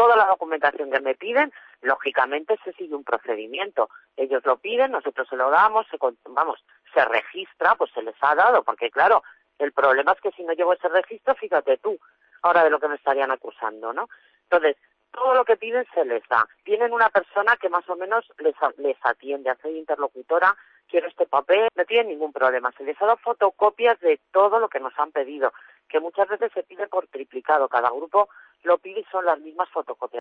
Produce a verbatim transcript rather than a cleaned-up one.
toda la documentación que me piden, lógicamente se sigue un procedimiento. Ellos lo piden, nosotros se lo damos, se, vamos, se registra, pues se les ha dado, porque claro, el problema es que si no llevo ese registro, fíjate tú, ahora de lo que me estarían acusando, ¿no? Entonces, todo lo que piden se les da. Tienen una persona que más o menos les, les atiende, hace interlocutora, quiero este papel, no tienen ningún problema. Se les ha dado fotocopias de todo lo que nos han pedido, que muchas veces se pide por triplicado, cada grupo lo pide y son las mismas fotocopias.